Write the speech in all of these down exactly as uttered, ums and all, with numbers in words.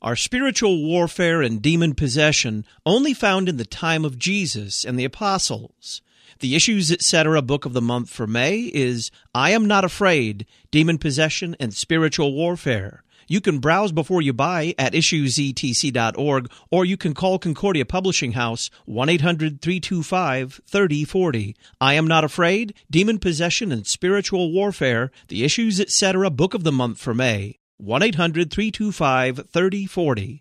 are spiritual warfare and demon possession only found in the time of Jesus and the apostles. The Issues, et cetera book of the month for May is I Am Not Afraid, Demon Possession and Spiritual Warfare. You can browse before you buy at issues e t c dot org, or you can call Concordia Publishing House, one eight hundred three two five three oh four oh. I Am Not Afraid, Demon Possession and Spiritual Warfare, The Issues, et cetera book of the month for May, one eight hundred three two five three oh four oh.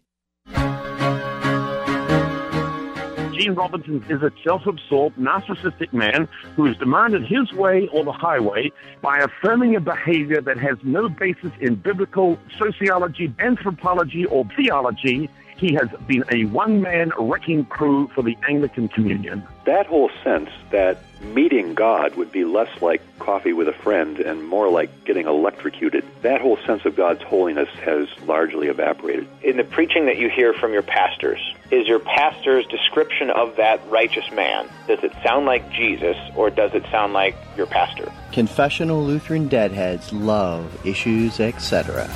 Gene Robinson is a self-absorbed, narcissistic man who has demanded his way or the highway by affirming a behavior that has no basis in biblical sociology, anthropology, or theology. He has been a one-man wrecking crew for the Anglican Communion. That whole sense that meeting God would be less like coffee with a friend and more like getting electrocuted, that whole sense of God's holiness has largely evaporated. In the preaching that you hear from your pastors, is your pastor's description of that righteous man, does it sound like Jesus or does it sound like your pastor? Confessional Lutheran Deadheads love Issues, et cetera.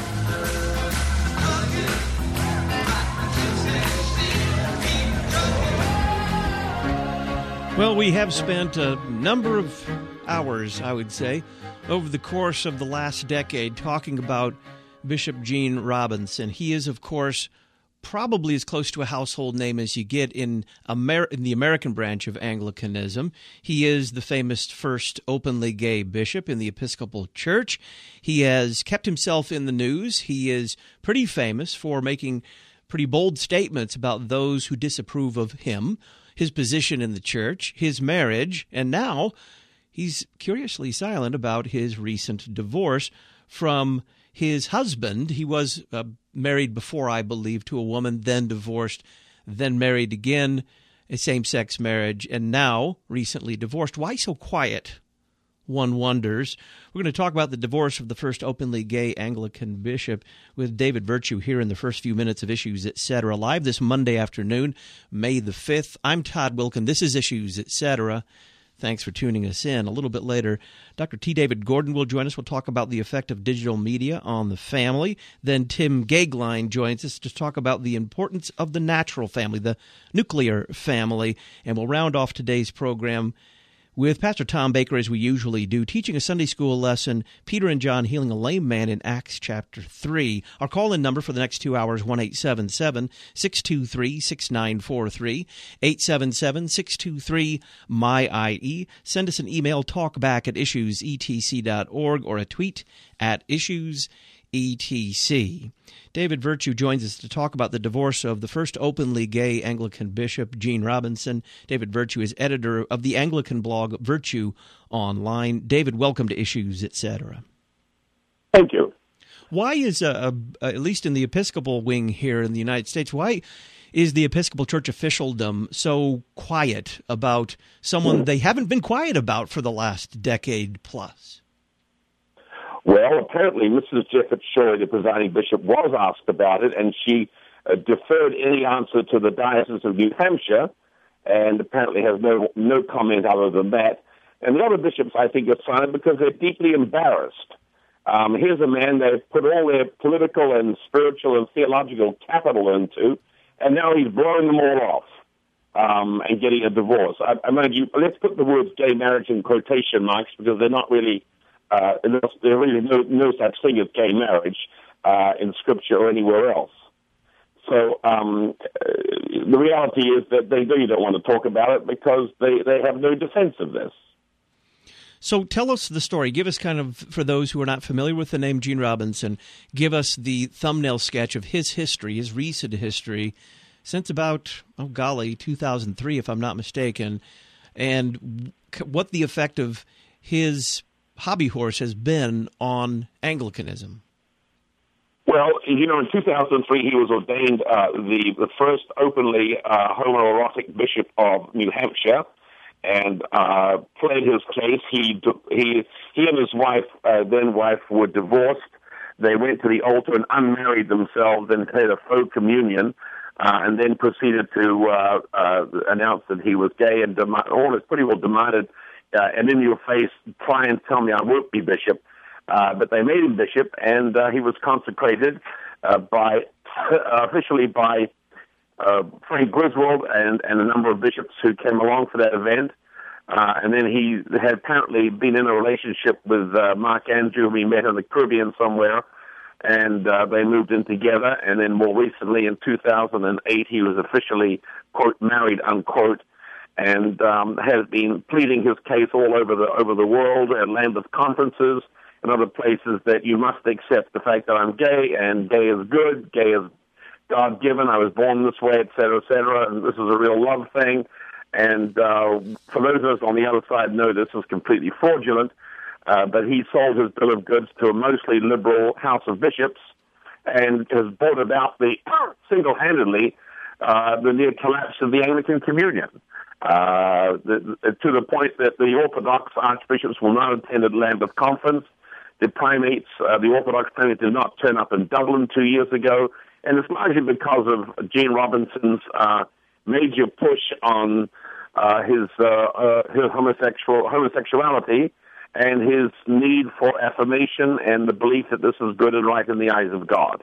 Well, we have spent a number of hours, I would say, over the course of the last decade talking about Bishop Gene Robinson. He is, of course, probably as close to a household name as you get in, Amer- in the American branch of Anglicanism. He is the famous first openly gay bishop in the Episcopal Church. He has kept himself in the news. He is pretty famous for making pretty bold statements about those who disapprove of him, his position in the church, his marriage, and now he's curiously silent about his recent divorce from his husband. He was uh, married before, I believe, to a woman, then divorced, then married again, a same-sex marriage, and now recently divorced. Why so quiet? One wonders. We're going to talk about the divorce of the first openly gay Anglican bishop with David Virtue here in the first few minutes of Issues, et cetera, live this Monday afternoon, May the fifth. I'm Todd Wilkin. This is Issues, et cetera. Thanks for tuning us in. A little bit later, Doctor T. David Gordon will join us. We'll talk about the effect of digital media on the family. Then Tim Gagline joins us to talk about the importance of the natural family, the nuclear family. And we'll round off today's program with Pastor Tom Baker, as we usually do, teaching a Sunday school lesson, Peter and John healing a lame man in Acts chapter three. Our call-in number for the next two hours, one eight seven seven, six two three, six nine four three, eight seven seven, six two three, M Y I E. Send us an email, talkback at issues e t c dot org, or a tweet at issues E T C. David Virtue joins us to talk about the divorce of the first openly gay Anglican bishop, Gene Robinson. David Virtue is editor of the Anglican blog Virtue Online. David, welcome to Issues, et cetera. Thank you. Why is, uh, uh, at least in the Episcopal wing here in the United States, why is the Episcopal Church officialdom so quiet about someone they haven't been quiet about for the last decade plus? Well, apparently Missus Jeffert Shirley, the presiding bishop, was asked about it, and she uh, deferred any answer to the Diocese of New Hampshire, and apparently has no no comment other than that. And the other bishops, I think, are silent because they're deeply embarrassed. Um, here's a man they've put all their political and spiritual and theological capital into, and now he's blowing them all off um, and getting a divorce. I, I mind you, let's put the words gay marriage in quotation marks because they're not really... Uh, there really no, no such thing as gay marriage uh, in Scripture or anywhere else. So um, uh, the reality is that they really don't want to talk about it because they, they have no defense of this. So tell us the story. Give us kind of, for those who are not familiar with the name Gene Robinson, give us the thumbnail sketch of his history, his recent history, since about, oh golly, two thousand three, if I'm not mistaken, and what the effect of his hobby horse has been on Anglicanism. Well, you know, in two thousand three, he was ordained uh, the, the first openly uh, homoerotic bishop of New Hampshire, and uh, pled his case. He he he and his wife, uh, then wife, were divorced. They went to the altar and unmarried themselves and had a faux communion, uh, and then proceeded to uh, uh, announce that he was gay and dem- all is pretty well demanded. Uh, and in your face, try and tell me I won't be bishop. Uh, but they made him bishop, and uh, he was consecrated uh, by uh, officially by uh, Frank Griswold and, and a number of bishops who came along for that event. Uh, and then he had apparently been in a relationship with uh, Mark Andrew, who he met in the Caribbean somewhere, and uh, they moved in together. And then more recently, in two thousand eight, he was officially, quote, married, unquote, and um, has been pleading his case all over the over the world at Lambeth conferences and other places that you must accept the fact that I'm gay, and gay is good, gay is God-given, I was born this way, et cetera, et cetera, and this is a real love thing. And uh, for those of us on the other side know this is completely fraudulent, uh, but he sold his bill of goods to a mostly liberal House of Bishops and has brought about the single-handedly uh, the near collapse of the Anglican Communion, uh, the, the, to the point that the Orthodox archbishops will not attend at Lambeth Conference. The primates, uh, the Orthodox primates did not turn up in Dublin two years ago, and it's largely because of Gene Robinson's uh, major push on uh, his uh, uh, his homosexual homosexuality and his need for affirmation and the belief that this is good and right in the eyes of God.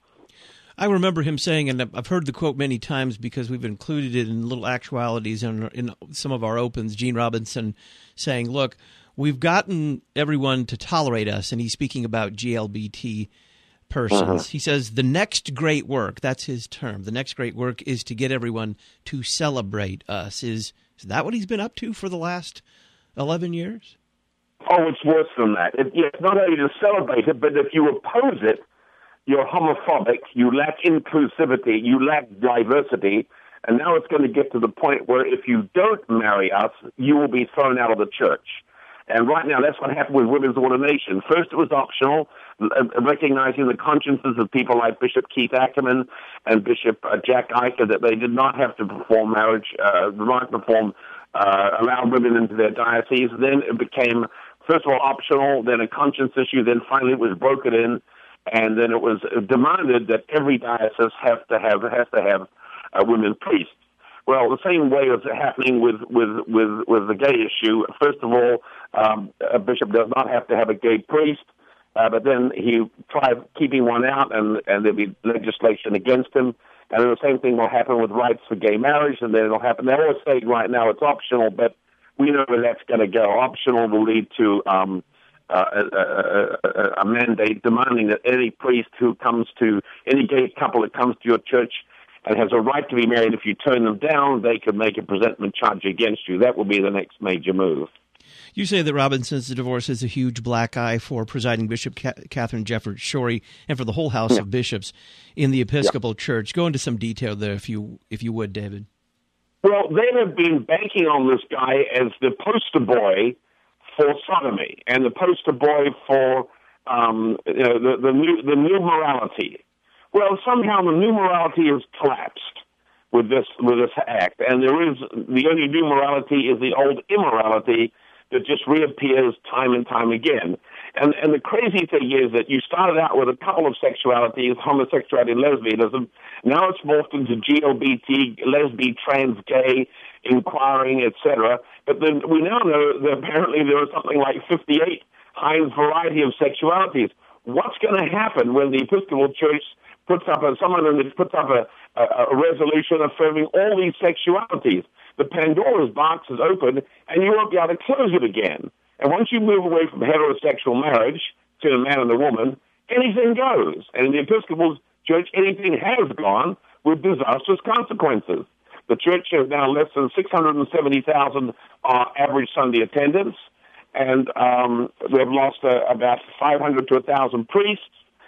I remember him saying, and I've heard the quote many times because we've included it in little actualities in, in some of our opens, Gene Robinson saying, look, we've gotten everyone to tolerate us, and he's speaking about G L B T persons. Uh-huh. He says the next great work, that's his term, the next great work is to get everyone to celebrate us. Is, is that what he's been up to for the last eleven years? Oh, it's worse than that. It, it's not only to celebrate it, but if you oppose it, you're homophobic, you lack inclusivity, you lack diversity, and now it's going to get to the point where if you don't marry us, you will be thrown out of the church. And right now, that's what happened with women's ordination. First, it was optional, recognizing the consciences of people like Bishop Keith Ackerman and Bishop uh, Jack Eicher that they did not have to perform marriage, uh, not perform, uh, allow women into their diocese. Then it became, first of all, optional, then a conscience issue, then finally it was broken in, and then it was demanded that every diocese has to have has to have uh, women priests. Well, the same way is happening with, with, with, with the gay issue. First of all, um, a bishop does not have to have a gay priest, uh, but then he tried keeping one out, and, and there'll be legislation against him. And then the same thing will happen with rights for gay marriage, and then it'll happen. They're always saying right now it's optional, but we know where that's going to go. Optional will lead to um, uh, a, a, a, a mandate demanding that any priest who comes to, any gay couple that comes to your church and has a right to be married, if you turn them down, they could make a presentment charge against you. That will be the next major move. You say that Robinson's divorce is a huge black eye for presiding Bishop Catherine Jefferts Schori and for the whole House yeah. of Bishops in the Episcopal yeah. Church. Go into some detail there, if you if you would, David. Well, they have been banking on this guy as the poster boy for sodomy and the poster boy for um, you know, the, the new the new morality. Well, somehow the new morality has collapsed with this with this act, and there is the only new morality is the old immorality that just reappears time and time again. And and the crazy thing is that you started out with a couple of sexualities, homosexuality and lesbianism. Now it's morphed into G L B T, lesbian, trans, gay, inquiring, et cetera. But then we now know that apparently there are something like fifty-eight high variety of sexualities. What's going to happen when the Episcopal Church puts up a, someone puts up a, a, a resolution affirming all these sexualities? The Pandora's box is open, and you won't be able to close it again. And once you move away from heterosexual marriage to a man and a woman, anything goes. And in the Episcopal Church, anything has gone with disastrous consequences. The church has now less than six hundred seventy thousand uh, average Sunday attendance, and um, they've lost uh, about five hundred to one thousand priests.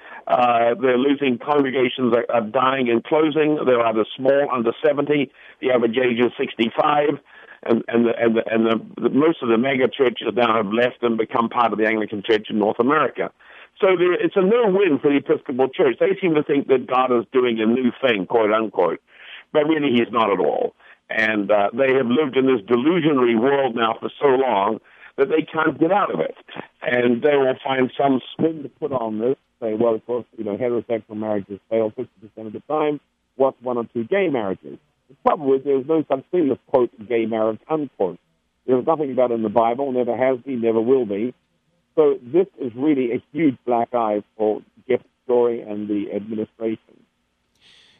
Uh, they're losing congregations are, are dying and closing. They're either small, under seventy. The average age is sixty-five. And, and, the, and, the, and the, the, most of the mega churches now have left and become part of the Anglican Church in North America. So there, it's a no-win for the Episcopal Church. They seem to think that God is doing a new thing, quote unquote, but really he's not at all. And uh, they have lived in this delusionary world now for so long that they can't get out of it. And they will find some spin to put on this. Say, well, of course, you know, heterosexual marriages fail fifty percent of the time. What's one or two gay marriages? The trouble is there's no such thing as, quote, gay marriage, unquote. There's nothing about it in the Bible, never has been, never will be. So this is really a huge black eye for Jefferts Schori and the administration.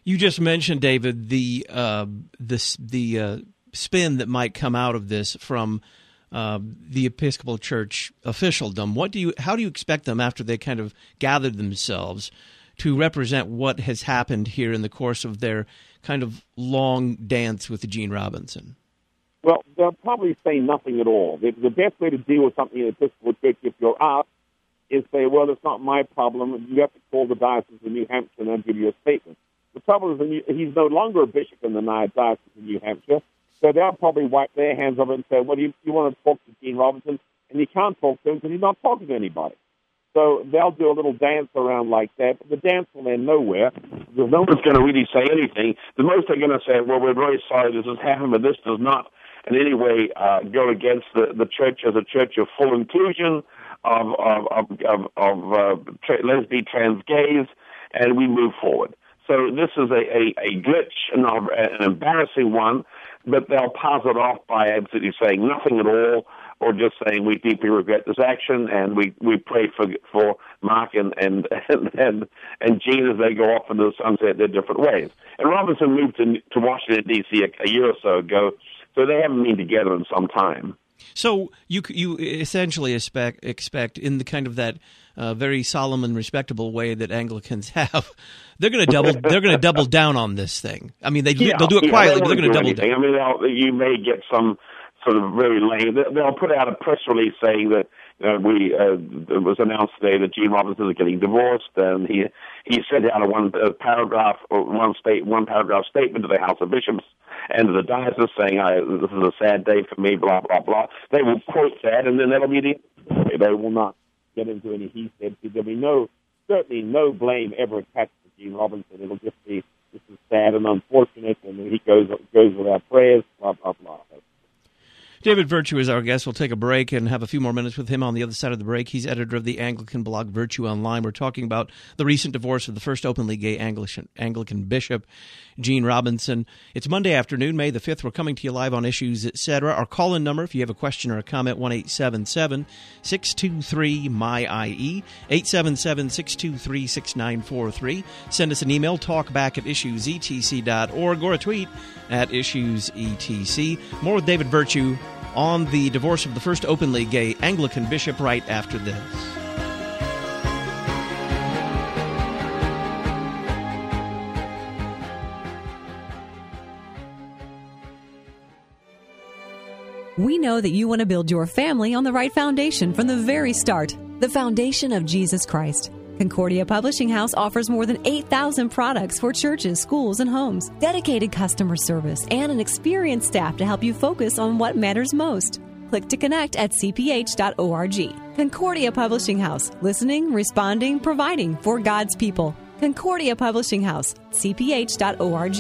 You just mentioned, David, the uh, this the uh, spin that might come out of this from uh, the Episcopal Church officialdom. What do you? How do you expect them, after they kind of gathered themselves, to represent what has happened here in the course of their kind of long dance with Gene Robinson? Well, they'll probably say nothing at all. The, the best way to deal with something in the Episcopal Church, if you're asked, is say, well, it's not my problem. You have to call the Diocese of New Hampshire and I'll give you a statement. The trouble is he's no longer a bishop in the Diocese of New Hampshire, so they'll probably wipe their hands of it and say, well, you, you want to talk to Gene Robinson, and you can't talk to him because he's not talking to anybody. So they'll do a little dance around like that, but the dance will end nowhere because no one's going to really say anything. The most they're going to say, well, we're very sorry this has happened, but this does not in any way uh, go against the, the church as a church of full inclusion of, of, of, of, of uh, tra- lesbian, trans, gays, and we move forward. So this is a, a, a glitch, an, an embarrassing one, but they'll pass it off by absolutely saying nothing at all, or just saying we deeply regret this action and we, we pray for for Mark and and, and and Gene as they go off into the sunset their different ways. And Robinson moved to, to Washington, D C a, a year or so ago, so they haven't been together in some time. So you you essentially expect, expect in the kind of that uh, very solemn and respectable way that Anglicans have, they're going to double they're going to double down on this thing. I mean, they yeah, they'll do it yeah, quietly, they but they're going to double anything. down. I mean, you may get some sort of very lame. They'll put out a press release saying that uh, we uh, it was announced today that Gene Robinson is getting divorced, and he he sent out a one a paragraph or one state one paragraph statement to the House of Bishops and to the diocese saying, I, "This is a sad day for me." Blah blah blah. They will quote that, and then that'll be the. They will not get into any he said. There'll be no certainly no blame ever attached to Gene Robinson. It'll just be this is sad and unfortunate, and he goes goes with our prayers. Blah blah blah. David Virtue is our guest. We'll take a break and have a few more minutes with him on the other side of the break. He's editor of the Anglican blog Virtue Online. We're talking about the recent divorce of the first openly gay Anglican, Anglican bishop, Gene Robinson. It's Monday afternoon, May the fifth. We're coming to you live on Issues, et cetera. Our call-in number, if you have a question or a comment, one eight seven seven, six two three, M Y I E, eight seven seven, six two three, six nine four three. Send us an email, talkback at issues e t c dot org, or a tweet at issues e t c. More with David Virtue on the divorce of the first openly gay Anglican bishop right after this. We know that you want to build your family on the right foundation from the very start, the foundation of Jesus Christ. Concordia Publishing House offers more than eight thousand products for churches, schools, and homes, dedicated customer service, and an experienced staff to help you focus on what matters most. Click to connect at c p h dot org. Concordia Publishing House, listening, responding, providing for God's people. Concordia Publishing House, c p h dot org.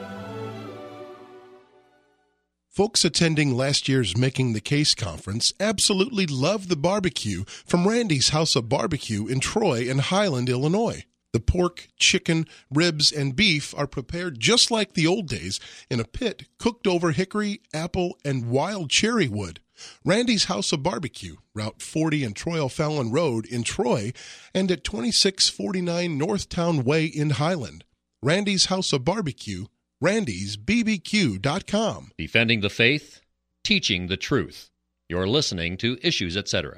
Folks attending last year's Making the Case conference absolutely loved the barbecue from Randy's House of Barbecue in Troy and Highland, Illinois. The pork, chicken, ribs, and beef are prepared just like the old days in a pit cooked over hickory, apple, and wild cherry wood. Randy's House of Barbecue, Route forty and Troy O'Fallon Road in Troy, and at twenty-six forty-nine Northtown Way in Highland. Randy's House of Barbecue, randys b b q dot com. Defending the faith, teaching the truth. You're listening to Issues, et cetera.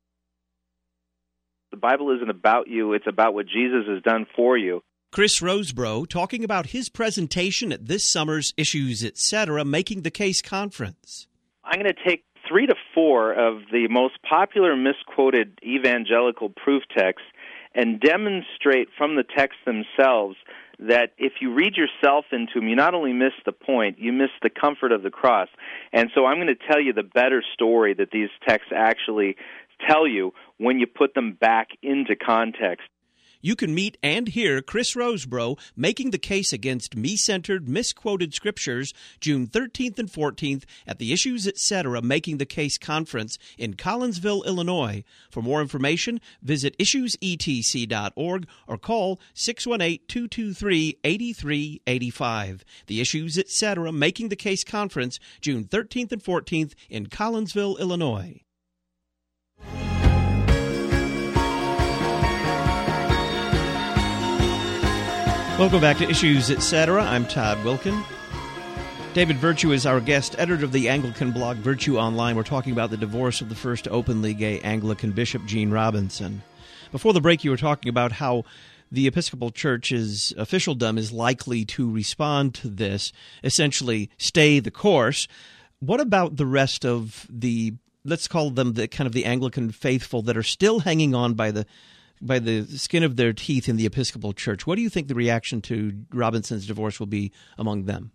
The Bible isn't about you, it's about what Jesus has done for you. Chris Rosebrough talking about his presentation at this summer's Issues, et cetera. Making the Case conference. I'm going to take three to four of the most popular misquoted evangelical proof texts and demonstrate from the texts themselves that if you read yourself into them, you not only miss the point, you miss the comfort of the cross. And so I'm going to tell you the better story that these texts actually tell you when you put them back into context. You can meet and hear Chris Rosebrough making the case against me-centered, misquoted scriptures June thirteenth and fourteenth at the Issues, et cetera. Making the Case conference in Collinsville, Illinois. For more information, visit issues e t c dot org or call six one eight, two two three, eight three eight five. The Issues, et cetera. Making the Case conference June thirteenth and fourteenth in Collinsville, Illinois. Welcome back to Issues, et cetera. I'm Todd Wilkin. David Virtue is our guest, editor of the Anglican blog Virtue Online. We're talking about the divorce of the first openly gay Anglican bishop, Gene Robinson. Before the break, you were talking about how the Episcopal Church's officialdom is likely to respond to this, essentially stay the course. What about the rest of the, let's call them the kind of the Anglican faithful that are still hanging on by the by the skin of their teeth in the Episcopal Church? What do you think the reaction to Robinson's divorce will be among them?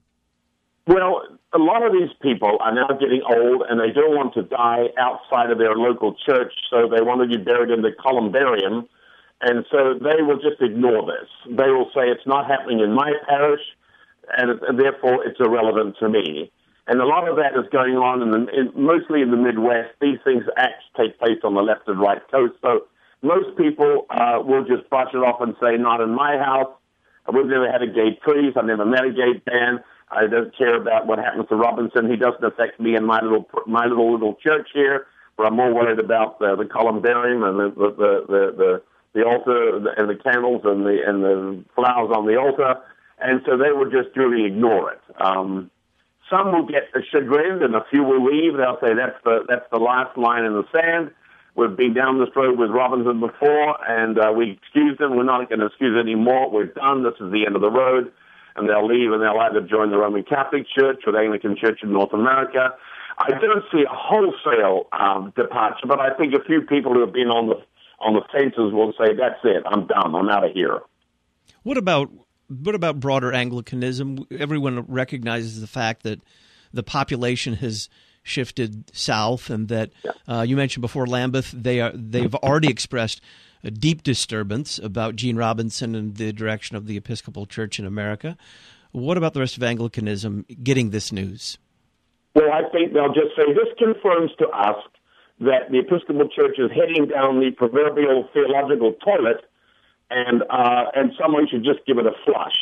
Well, a lot of these people are now getting old, and they don't want to die outside of their local church, so they want to be buried in the columbarium, and so they will just ignore this. They will say it's not happening in my parish, and, it, and therefore it's irrelevant to me. And a lot of that is going on in the, in, mostly in the Midwest. These things acts take place on the left and right coast, so most people uh, will just brush it off and say, not in my house. We've never had a gay priest. I've never met a gay man. I don't care about what happens to Robinson. He doesn't affect me in my little my little little church here, where I'm more worried about the, the columbarium and the the, the the the altar and the candles and the and the flowers on the altar. And so they will just really ignore it. Um, some will get chagrined, and a few will leave. They'll say that's the that's the last line in the sand. We've been down this road with Robinson before, and uh, we excused him. We're not going to excuse anymore. We're done. This is the end of the road. And they'll leave, and they'll either join the Roman Catholic Church or the Anglican Church in North America. I don't see a wholesale um, departure, but I think a few people who have been on the on the fences will say, that's it. I'm done. I'm out of here. What about what about broader Anglicanism? Everyone recognizes the fact that the population has shifted south, and that uh, you mentioned before Lambeth, they are they've already expressed a deep disturbance about Gene Robinson and the direction of the Episcopal Church in America. What about the rest of Anglicanism getting this news? Well, I think they'll just say this confirms to us that the Episcopal Church is heading down the proverbial theological toilet, and uh, and someone should just give it a flush.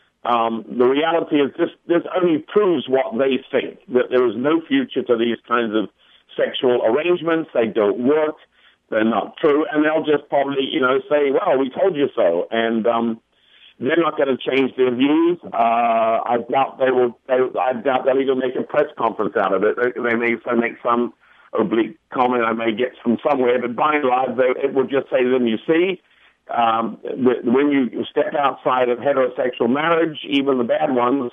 Um, the reality is this, this only proves what they think, that there is no future to these kinds of sexual arrangements. They don't work. They're not true. And they'll just probably, you know, say, well, we told you so. And um, they're not going to change their views. Uh, I doubt they will. They, I doubt they'll even make a press conference out of it. They may make some oblique comment I may get from somewhere, but by and large, they, it will just say to them, you see, Um, when you step outside of heterosexual marriage, even the bad ones,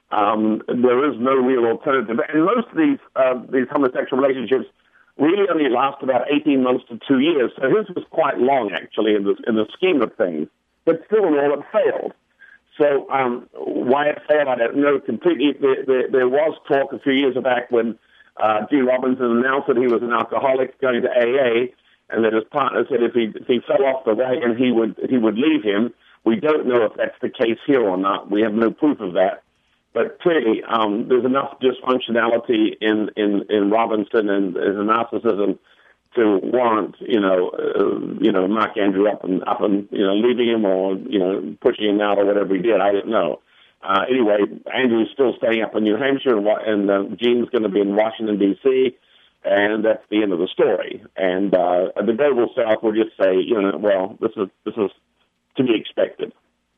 um, there is no real alternative. And most of these uh, these homosexual relationships really only last about eighteen months to two years. So his was quite long, actually, in the, in the scheme of things. But still, all it failed. So um, why it failed, I don't know completely. There, there, there was talk a few years back when uh, Gene Robinson announced that he was an alcoholic going to A A, and that his partner said if he if he fell off the wagon, he would he would leave him. We don't know if that's the case here or not. We have no proof of that. But clearly, um, there's enough dysfunctionality in, in, in Robinson and his narcissism to warrant, you know, uh, you know, Mark Andrew up and up and you know leaving him or you know pushing him out or whatever he did. I don't know. Uh, anyway, Andrew's still staying up in New Hampshire, and, and uh, Gene's going to be in Washington D C And that's the end of the story. And uh, the global South will just say, you know, well, this is this is to be expected.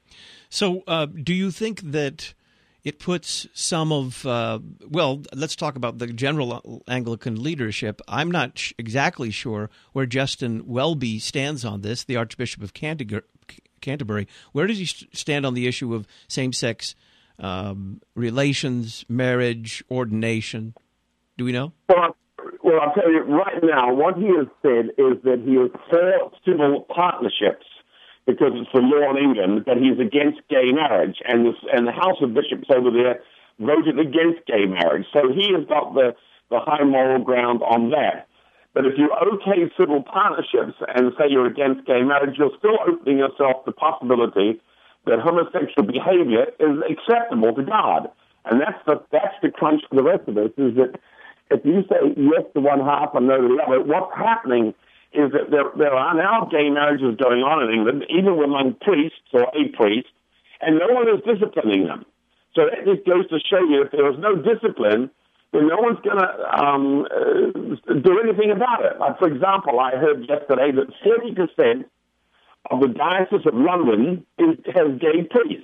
So, uh, do you think that it puts some of uh, well, let's talk about the general Anglican leadership. I'm not sh- exactly sure where Justin Welby stands on this, the Archbishop of Canterbury. Canterbury. Where does he stand on the issue of same-sex um, relations, marriage, ordination? Do we know? Well, Well, I'll tell you right now, what he has said is that he is for civil partnerships because it's the law in England, but he's against gay marriage. And, this, and the House of Bishops over there voted against gay marriage. So he has got the, the high moral ground on that. But if you okay civil partnerships and say you're against gay marriage, you're still opening yourself the possibility that homosexual behavior is acceptable to God. And that's the, that's the crunch for the rest of us, is that if you say yes to one half and no to the other, what's happening is that there, there are now gay marriages going on in England, even among priests or a priest, and no one is disciplining them. So that just goes to show you if there is no discipline, then no one's going to um, uh, do anything about it. Like, for example, I heard yesterday that forty percent of the Diocese of London is, has gay priests.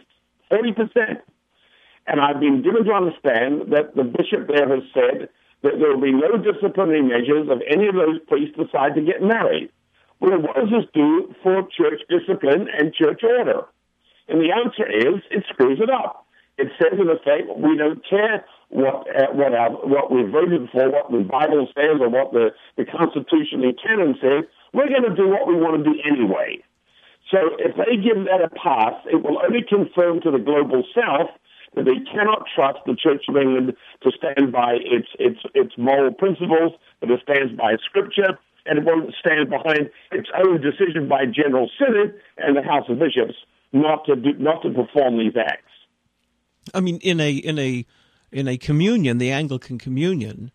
forty percent. And I've been given to understand that the bishop there has said that there will be no disciplinary measures if any of those priests decide to get married. Well, what does this do for church discipline and church order? And the answer is, it screws it up. It says, in effect, we don't care what uh, what our, what we voted for, what the Bible says, or what the, the Constitution and canon says. We're going to do what we want to do anyway. So if they give that a pass, it will only confirm to the global South that they cannot trust the Church of England to stand by its its its moral principles, that it stands by Scripture, and it won't stand behind its own decision by General Synod and the House of Bishops not to do, not to perform these acts. I mean, in a in a in a communion, the Anglican communion,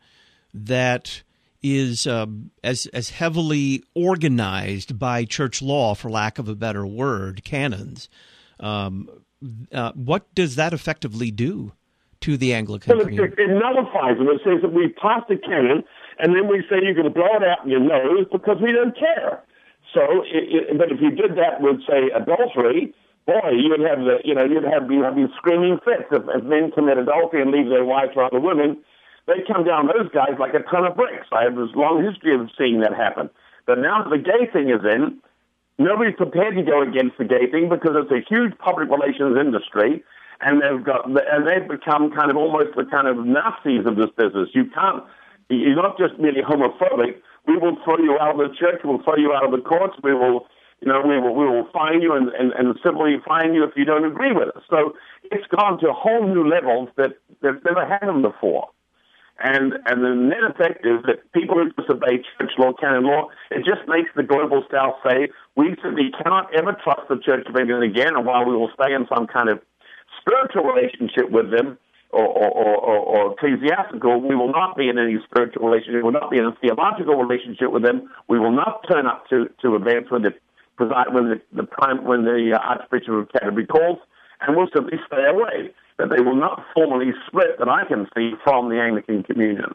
that is um, as as heavily organized by church law, for lack of a better word, canons. Um, uh, what does that effectively do to the Anglican well, communion? It, it nullifies them. It says that we passed a canon, and then we say you're going to blow it out in your nose because we don't care. So, it, it, but if you did that with, say, adultery, boy, you'd have the, you know, you'd have you'd have these screaming fits if, if men commit adultery and leave their wives for other women. They come down those guys like a ton of bricks. I have this long history of seeing that happen. But now that the gay thing is in, nobody's prepared to go against the gay thing because it's a huge public relations industry, and they've got and they've become kind of almost the kind of Nazis of this business. You can't. You're not just merely homophobic. We will throw you out of the church. We'll throw you out of the courts. We will. You know, we will, we will fine you and, and, and civilly fine you if you don't agree with us. So it's gone to whole new levels that they've never had them before. And and the net effect is that people who disobey church law, canon law, it just makes the global South say, we simply cannot ever trust the Church of England again, and while we will stay in some kind of spiritual relationship with them, or, or, or, or ecclesiastical, we will not be in any spiritual relationship, we will not be in a theological relationship with them, we will not turn up to, to events when the when the, the prime, when the uh, Archbishop of Canterbury calls, and will simply stay away. That they will not formally split, that I can see, from the Anglican communion.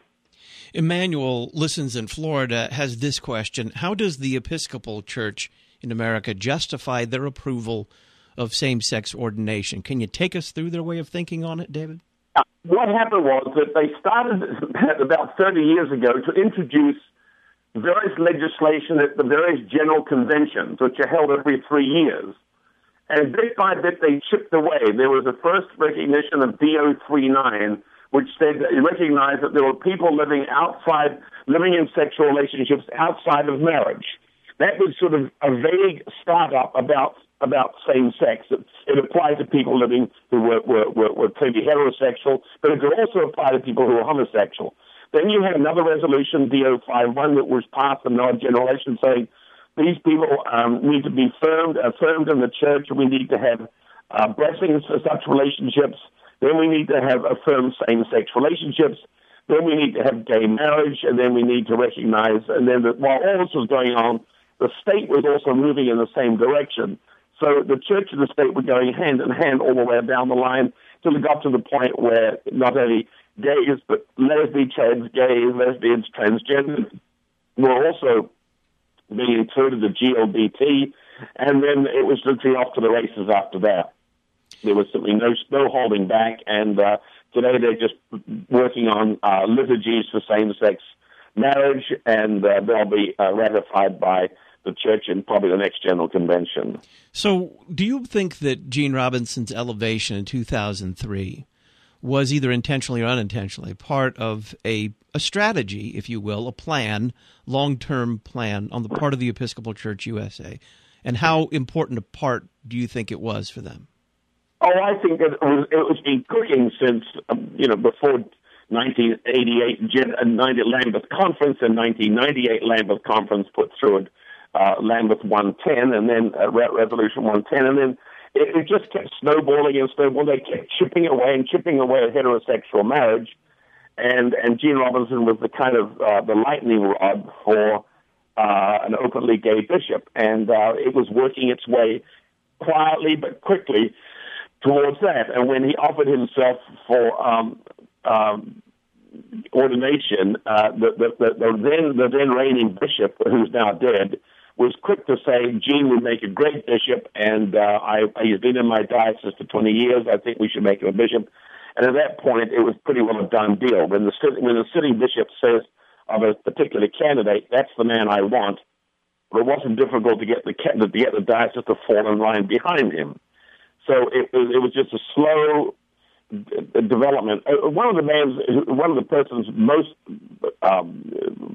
Emmanuel listens in Florida, has this question: how does the Episcopal Church in America justify their approval of same-sex ordination? Can you take us through their way of thinking on it, David? Uh, what happened was that they started about thirty years ago to introduce various legislation at the various general conventions, which are held every three years. And bit by bit, they chipped away. There was a first recognition of D O thirty-nine, which said that it recognized that there were people living outside, living in sexual relationships outside of marriage. That was sort of a vague startup about about same sex. It, it applied to people living who were, were, were, were clearly heterosexual, but it could also apply to people who were homosexual. Then you had another resolution, D O fifty-one, that was passed in our generation saying these people um, need to be firmed, affirmed in the church. We need to have uh, blessings for such relationships. Then we need to have affirmed same-sex relationships. Then we need to have gay marriage. And then we need to recognize, and then the, while all this was going on, the state was also moving in the same direction. So the church and the state were going hand in hand all the way down the line till it got to the point where not only gays, but lesbians, trans gays, lesbians, transgenders were also being included, the G L B T, and then it was literally off to the races after that. There was simply no, no holding back, and uh, today they're just working on uh, liturgies for same-sex marriage, and uh, they'll be uh, ratified by the church in probably the next General Convention. So do you think that Gene Robinson's elevation in two thousand three was either intentionally or unintentionally part of a, a strategy, if you will, a plan, long-term plan on the part of the Episcopal Church U S A? And how important a part do you think it was for them? Oh, I think that it was, it was been cooking since, um, you know, before nineteen eighty-eight Lambeth Conference, and nineteen ninety-eight Lambeth Conference put through it, uh, Lambeth one ten, and then uh, Resolution one ten, and then it, it just kept snowballing and snowballing. They kept chipping away and chipping away at heterosexual marriage, and and Gene Robinson was the kind of uh, the lightning rod for uh, an openly gay bishop, and uh, it was working its way quietly but quickly towards that. And when he offered himself for um, um, ordination, uh, the, the, the, the then the then reigning bishop, who's now dead, was quick to say Gene would make a great bishop, and uh, I, he's been in my diocese for twenty years. I think we should make him a bishop. And at that point, it was pretty well a done deal. When the when the sitting bishop says of a particular candidate, that's the man I want, but it wasn't difficult to get the to get the diocese to fall in line behind him. So it was it was just a slow development. One of the man's, one of the persons most um,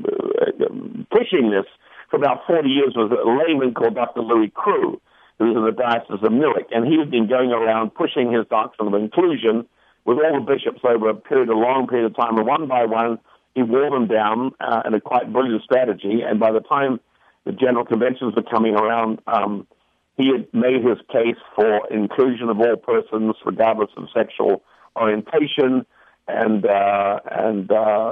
pushing this for about forty years was a layman called Doctor Louis Crew, who was in the Diocese of Newark, and he's been going around pushing his doctrine of inclusion with all the bishops over a period, a long period of time, and one by one, he wore them down uh, in a quite brilliant strategy, and by the time the general conventions were coming around, um, he had made his case for inclusion of all persons, regardless of sexual orientation, and uh, and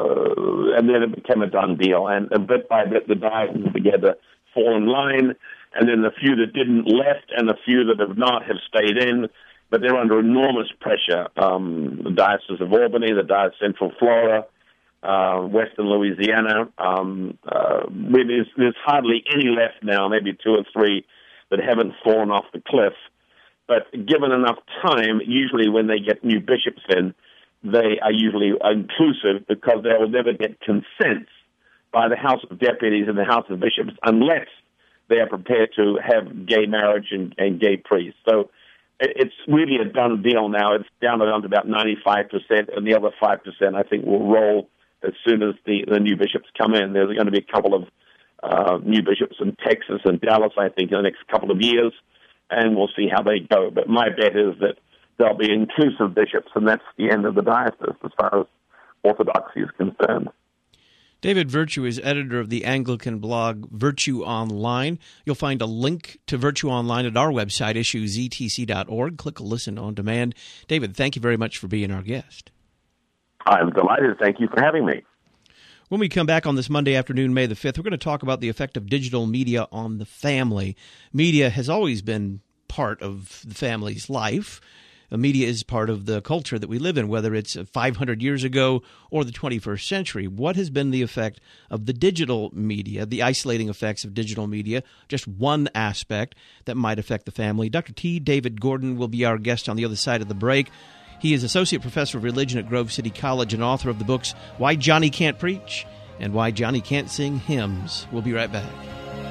uh, and then it became a done deal. And, and bit by bit, the dioceses began to fall in line, and then the few that didn't left, and the few that have not have stayed in. But they're under enormous pressure. Um, the Diocese of Albany, the Diocese of Central Florida, uh, Western Louisiana. Um, uh, there's, there's hardly any left now, maybe two or three that haven't fallen off the cliff. But given enough time, usually when they get new bishops in, they are usually inclusive because they will never get consent by the House of Deputies and the House of Bishops unless they are prepared to have gay marriage and, and gay priests. So it's really a done deal now. It's down to about ninety-five percent, and the other five percent I think will roll as soon as the, the new bishops come in. There's going to be a couple of uh, new bishops in Texas and Dallas, I think, in the next couple of years, and we'll see how they go. But my bet is that there'll be inclusive bishops, and that's the end of the diocese as far as orthodoxy is concerned. David Virtue is editor of the Anglican blog Virtue Online. You'll find a link to Virtue Online at our website, issues e t c dot org. Click Listen on Demand. David, thank you very much for being our guest. I'm delighted. Thank you for having me. When we come back on this Monday afternoon, May the fifth, we're going to talk about the effect of digital media on the family. Media has always been part of the family's life. Media is part of the culture that we live in, whether it's five hundred years ago or the twenty-first century. What has been the effect of the digital media, the isolating effects of digital media, just one aspect that might affect the family? Doctor T. David Gordon will be our guest on the other side of the break. He is Associate Professor of Religion at Grove City College and author of the books Why Johnny Can't Preach and Why Johnny Can't Sing Hymns. We'll be right back.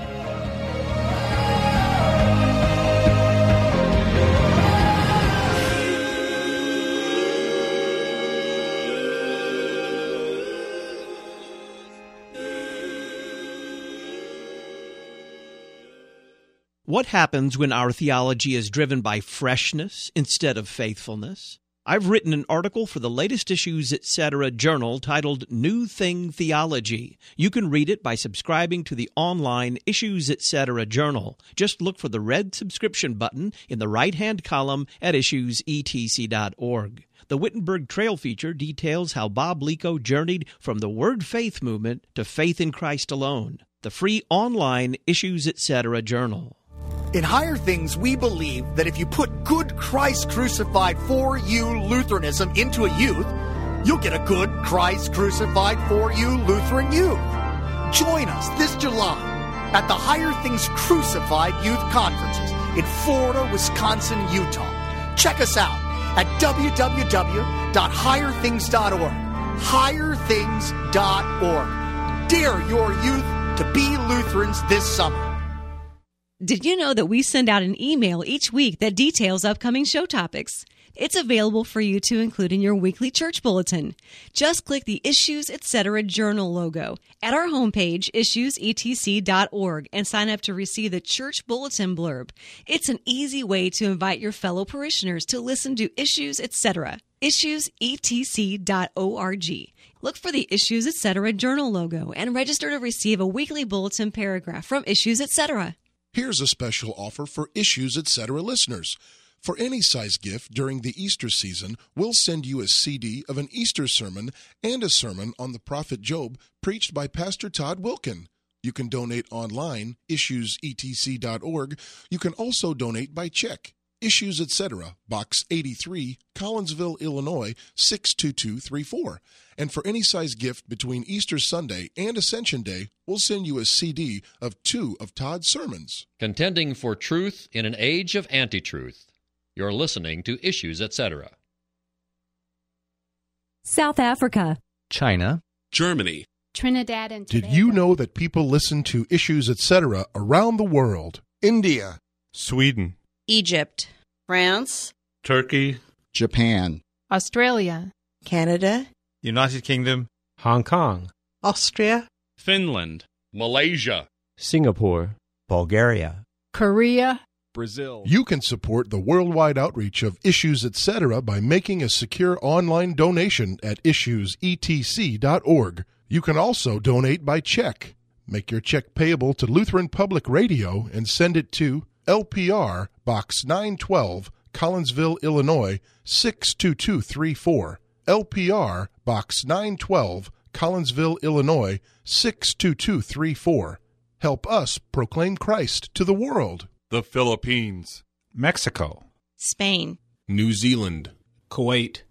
What happens when our theology is driven by freshness instead of faithfulness? I've written an article for the latest Issues Etc. journal titled New Thing Theology. You can read it by subscribing to the online Issues Etc. journal. Just look for the red subscription button in the right-hand column at issues e t c dot org. The Wittenberg Trail feature details how Bob Lico journeyed from the Word Faith movement to faith in Christ alone. The free online Issues Etc. journal. In Higher Things, we believe that if you put good Christ crucified for you Lutheranism into a youth, you'll get a good Christ crucified for you Lutheran youth. Join us this July at the Higher Things Crucified Youth Conferences in Florida, Wisconsin, Utah. Check us out at w w w dot higher things dot org. higher things dot org. Dare your youth to be Lutherans this summer. Did you know that we send out an email each week that details upcoming show topics? It's available for you to include in your weekly church bulletin. Just click the Issues Etc. journal logo at our homepage, issues e t c dot org, and sign up to receive the church bulletin blurb. It's an easy way to invite your fellow parishioners to listen to Issues Etc. issues e t c dot org. Look for the Issues Etc. journal logo and register to receive a weekly bulletin paragraph from Issues Etc. Here's a special offer for Issues Etc. listeners. For any size gift during the Easter season, we'll send you a C D of an Easter sermon and a sermon on the prophet Job preached by Pastor Todd Wilkin. You can donate online, issues e t c dot org. You can also donate by check. Issues, et cetera, Box eighty-three, Collinsville, Illinois, six two two three four. And for any size gift between Easter Sunday and Ascension Day, we'll send you a C D of two of Todd's sermons. Contending for truth in an age of anti-truth. You're listening to Issues, et cetera. South Africa, China, Germany, Trinidad and Tobago. Did you know that people listen to Issues, et cetera around the world? India, Sweden, Egypt, France, Turkey, Japan, Australia, Canada, United Kingdom, Hong Kong, Austria, Finland, Malaysia, Singapore, Bulgaria, Korea, Brazil. You can support the worldwide outreach of Issues, et cetera by making a secure online donation at issues e t c dot org. You can also donate by check. Make your check payable to Lutheran Public Radio and send it to L P R, Box nine twelve, Collinsville, Illinois, six two two three four. L P R, Box nine twelve, Collinsville, Illinois, six two two three four. Help us proclaim Christ to the world. the Philippines, Mexico, Spain, New Zealand, Kuwait,